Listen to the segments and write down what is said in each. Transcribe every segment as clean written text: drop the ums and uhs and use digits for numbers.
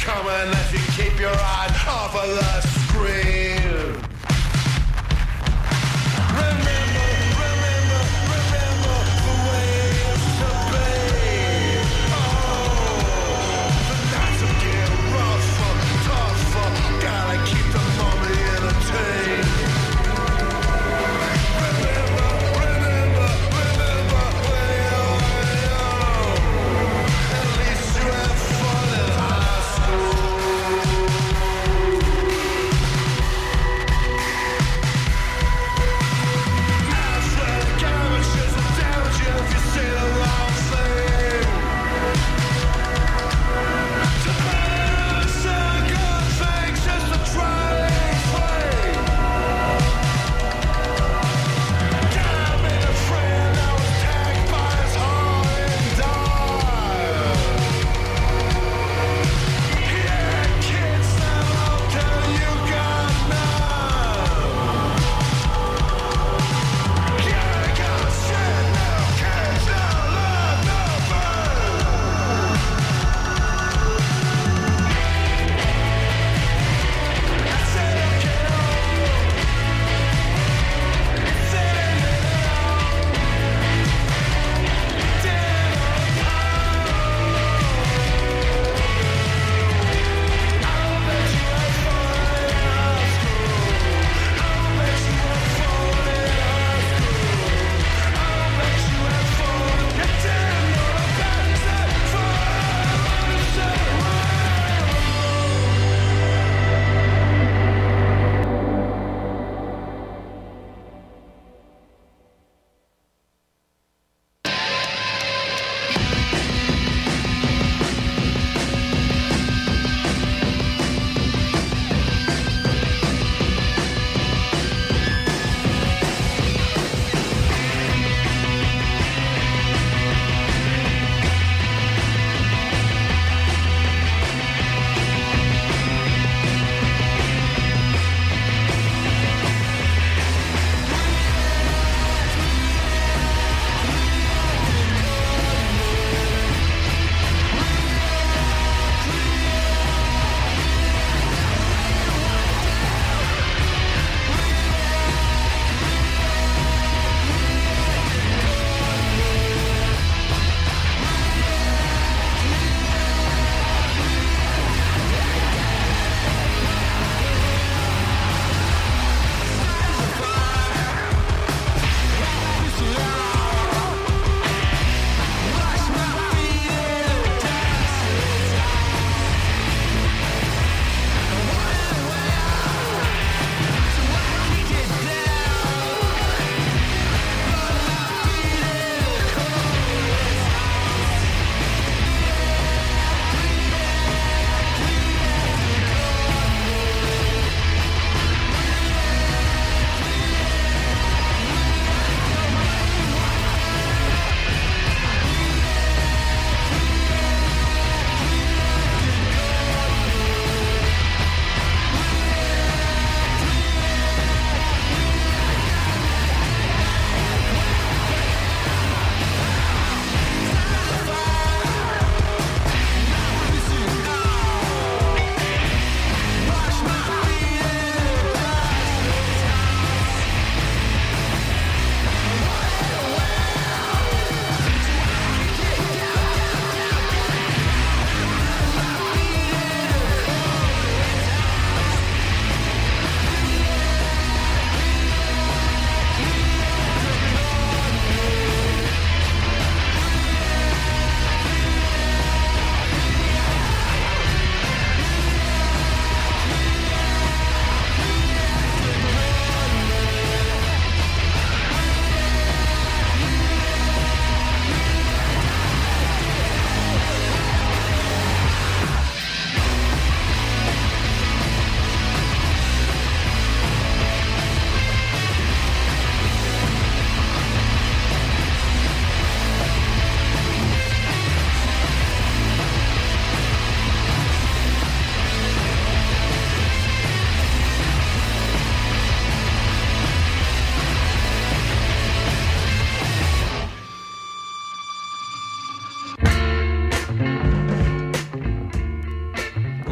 coming if you keep your eyes off of the screen. Remember, remember, remember the way it used to be. Oh, the nights are getting rougher, tougher. Gotta keep the mommy entertained. Remember, remember, remember when you were young. At least you had fun in high school.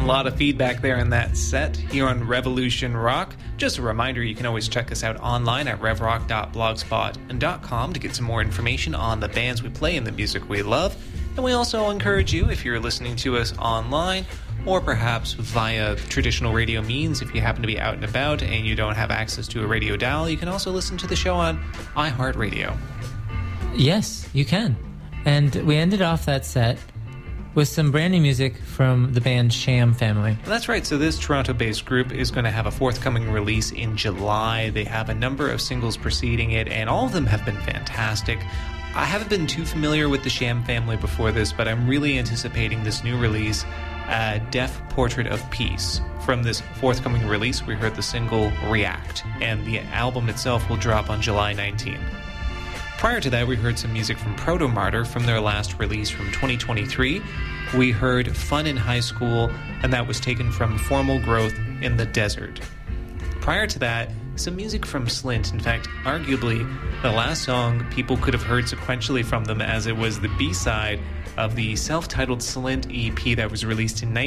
lot of feedback there in that set here on Revolution Rock. Just a reminder, you can always check us out online at revrock.blogspot.com to get some more information on the bands we play and the music we love. And we also encourage you, if you're listening to us online, or perhaps via traditional radio means, if you happen to be out and about and you don't have access to a radio dial, you can also listen to the show on iHeartRadio. Yes, you can. And we ended off that set with some brand new music from the band Sham Family. That's right. So this Toronto-based group is going to have a forthcoming release in July. They have a number of singles preceding it, and all of them have been fantastic. I haven't been too familiar with the Sham Family before this, but I'm really anticipating this new release, Deaf Portrait of Peace. From this forthcoming release, we heard the single React, and the album itself will drop on July 19th. Prior to that, we heard some music from Proto-Martyr from their last release from 2023. We heard Fun in High School, and that was taken from Formal Growth in the Desert. Prior to that, some music from Slint. In fact, arguably, the last song people could have heard sequentially from them, as it was the B-side of the self-titled Slint EP that was released in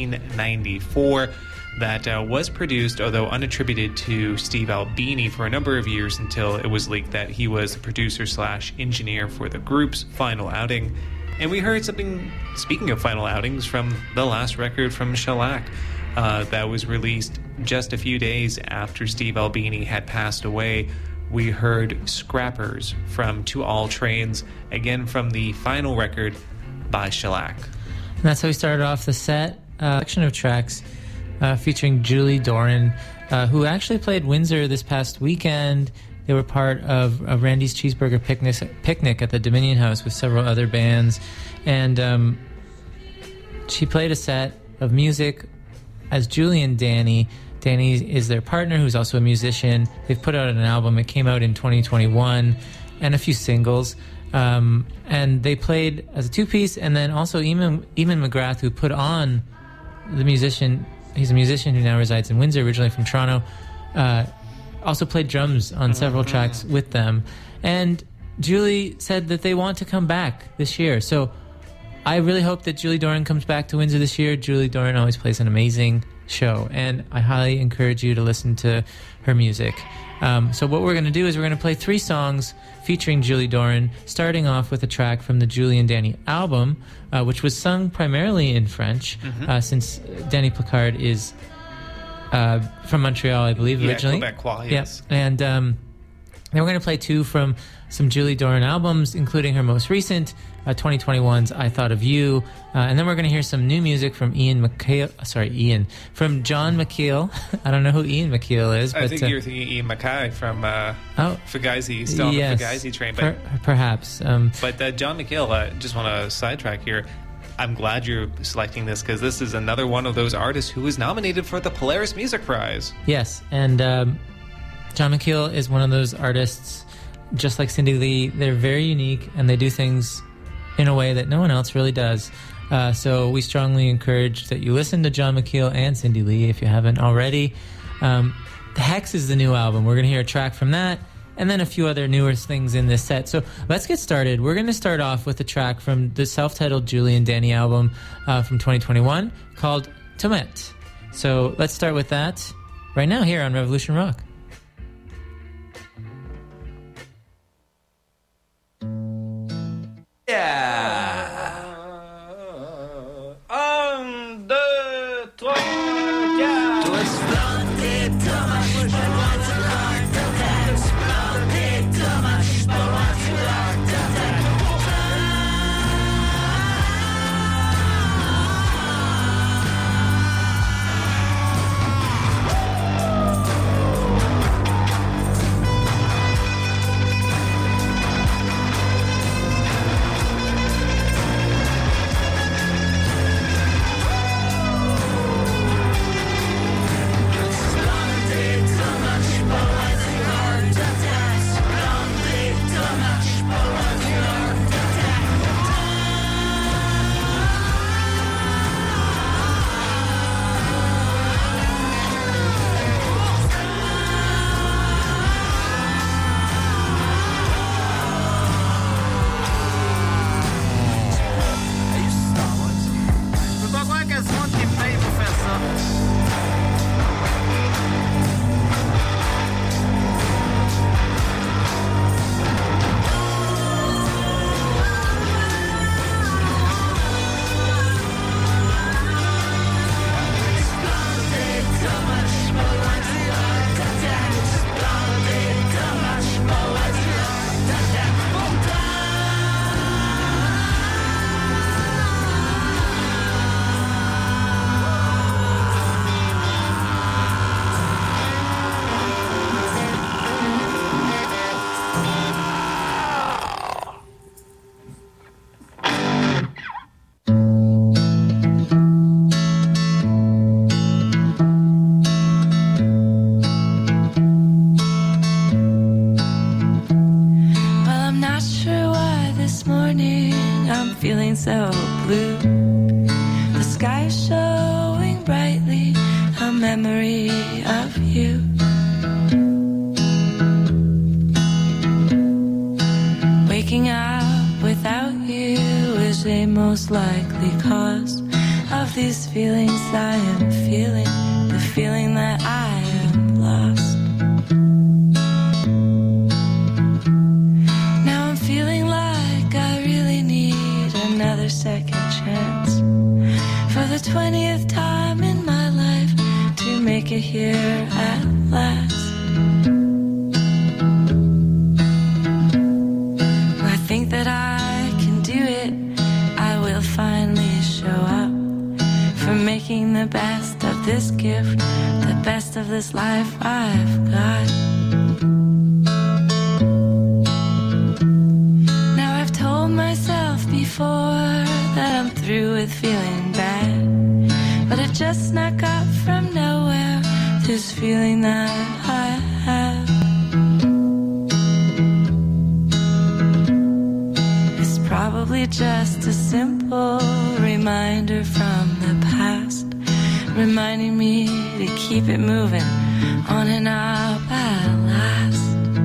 1994. That was produced, although unattributed, to Steve Albini for a number of years until it was leaked that he was the producer/engineer for the group's final outing. And we heard something, speaking of final outings, from the last record from Shellac that was released just a few days after Steve Albini had passed away. We heard Scrappers from To All Trains, again from the final record by Shellac. And that's how we started off the set. A section of tracks featuring Julie Doran, who actually played Windsor this past weekend. They were part of Randy's Cheeseburger Picnic at the Dominion House with several other bands. And she played a set of music as Julie and Danny. Danny is their partner, who's also a musician. They've put out an album. It came out in 2021, and a few singles. And they played as a two-piece, and then also Eamon McGrath, who put on the musician. He's a musician who now resides in Windsor, originally from Toronto. Also played drums on several tracks with them. And Julie said that they want to come back this year. So I really hope that Julie Doran comes back to Windsor this year. Julie Doran always plays an amazing show, and I highly encourage you to listen to her music. So what we're going to do is we're going to play 3 songs featuring Julie Doran, starting off with a track from the Julie and Danny album, which was sung primarily in French, since Danny Placard is from Montreal, I believe, originally. Quebecois, yes. Yeah. And then we're going to play 2 from some Julie Doran albums, including her most recent, 2021's I Thought of You. And then we're going to hear some new music from from John McKeel. I don't know who Ian McKeel is. I think you're thinking Ian Mackay from Fugazi, still on the Fugazi train. But, perhaps. But John McKeel, just want to sidetrack here. I'm glad you're selecting this, because this is another one of those artists who is nominated for the Polaris Music Prize. Yes, and John McKeel is one of those artists, just like Cindy Lee. They're very unique, and they do things in a way that no one else really does. So we strongly encourage that you listen to John McKeel and Cindy Lee if you haven't already. The Hex is the new album. We're going to hear a track from that, and then a few other newer things in this set. So let's get started. We're going to start off with a track from the self-titled Julie and Danny album from 2021 called Tomet. So let's start with that right now here on Revolution Rock. I'm feeling so blue. The sky showing brightly, a memory of you. Waking up without you is a most likely cause of these feelings I am feeling, the feeling that I am lost. Now I'm feeling like I really need another second chance for the 20th time in my life to make it here at last. I think that I can do it. I will finally show up for making the best of this gift, the best of this life I've got. Now I've told myself before that I'm through with feeling bad, but it just snuck up from nowhere, this feeling that I have. It's probably just a simple reminder from the past, reminding me to keep it moving on and up at last.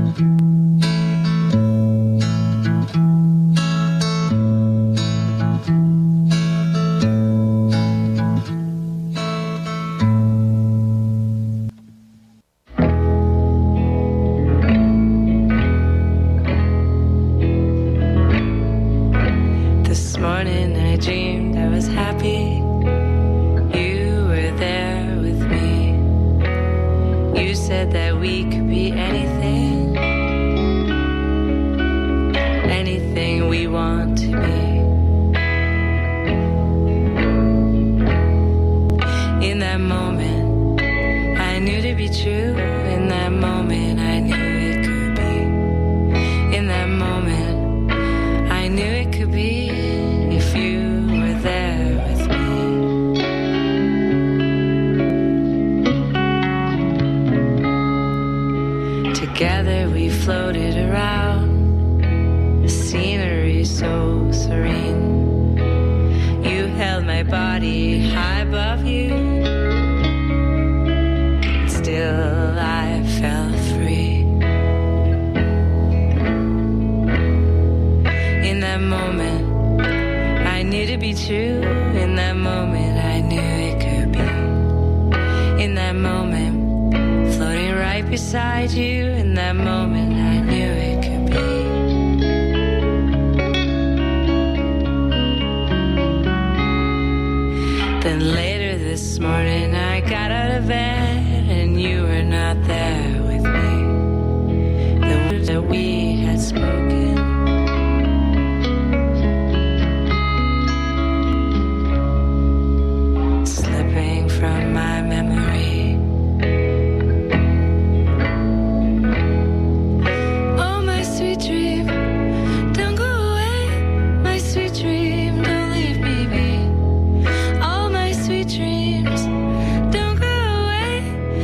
This morning I dreamed I was happy. You were there with me. You said that we could be anything, anything we want to be. In that moment, I knew to be true. In that moment, I knew it could be. In that moment, I knew it could be if you were there with me. Together we floated around, the scenery so serene. You held my body high above you, and still I felt free. In that moment, I knew to be true. In that moment, I knew it could be. In that moment, floating right beside you. In that moment, I knew it could be. Then later this morning, I got out of bed and you were not there with me. The words that we had spoken, slipping from my memory. Oh, my sweet dream, don't go away. My sweet dream, don't leave me be. All my sweet dreams, don't go away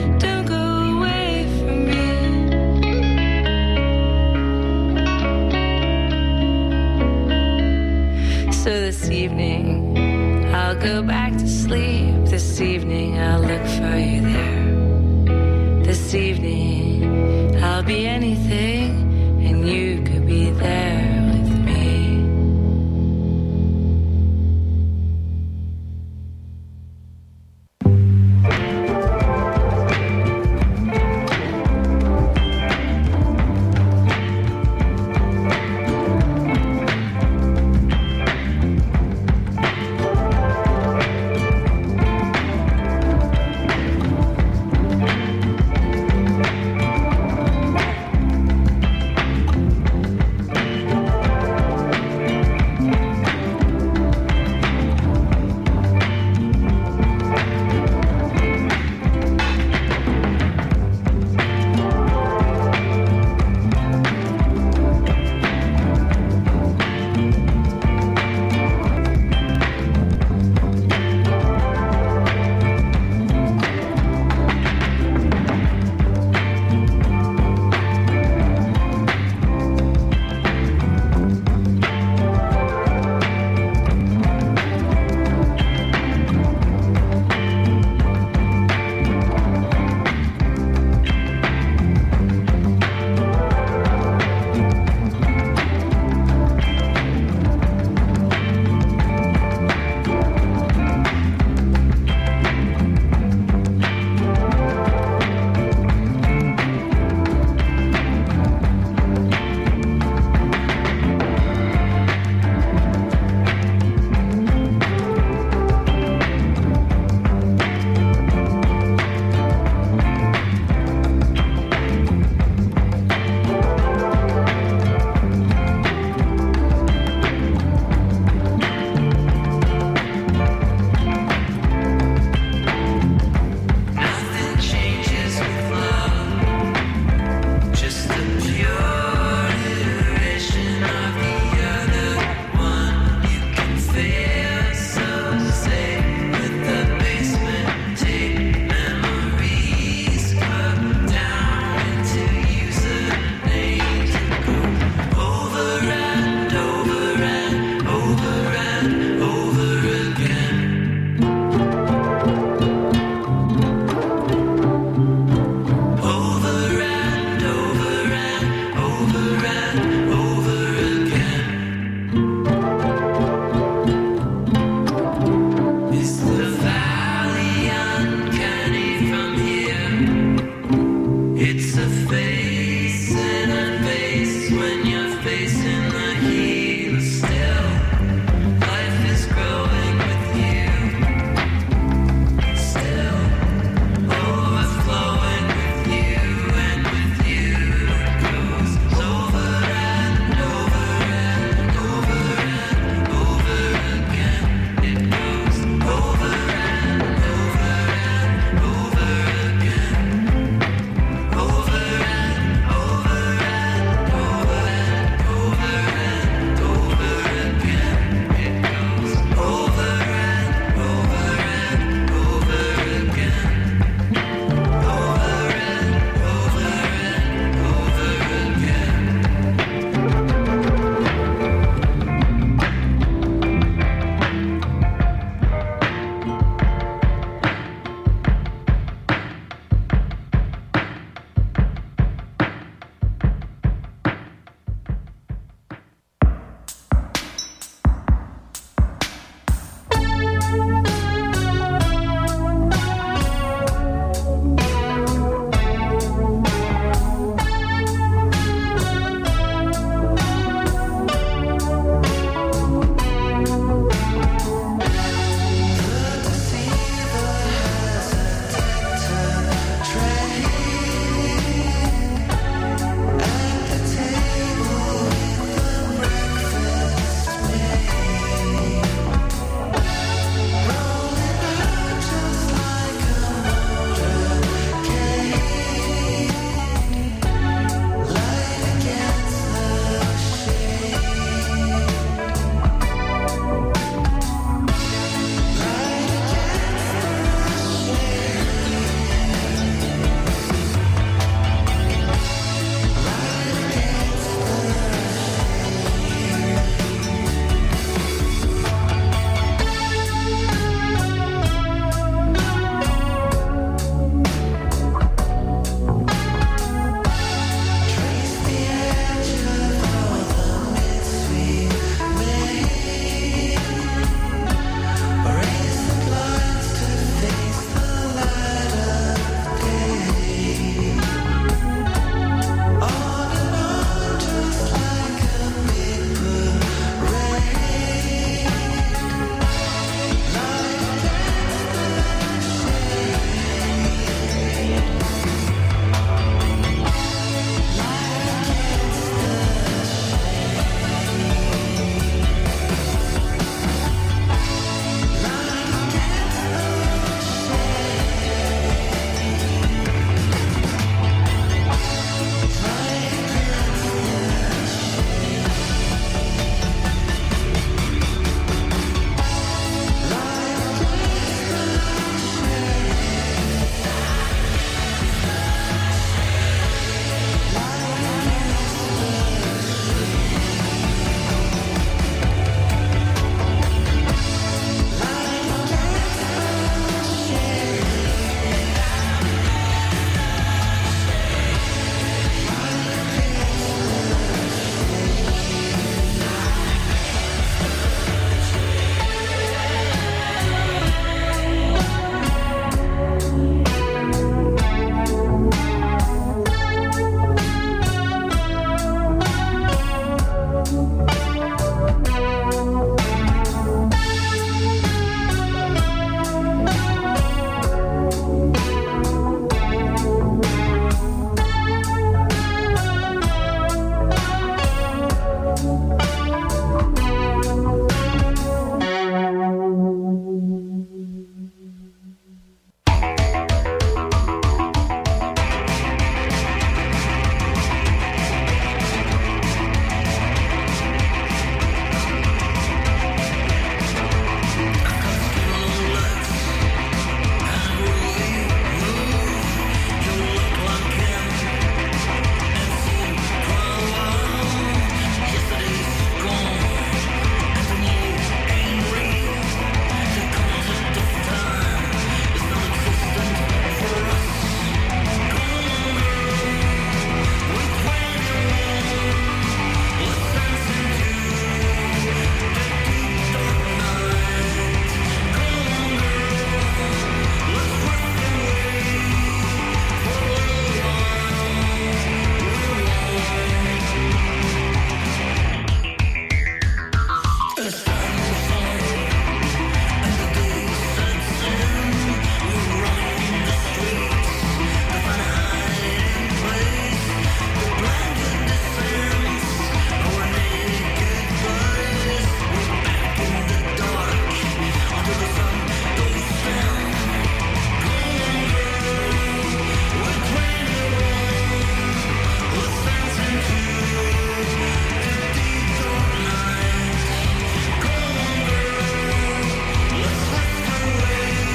from me. So this evening, I'll go back to sleep. This evening, I'll look for you there. This evening, I'll be anything.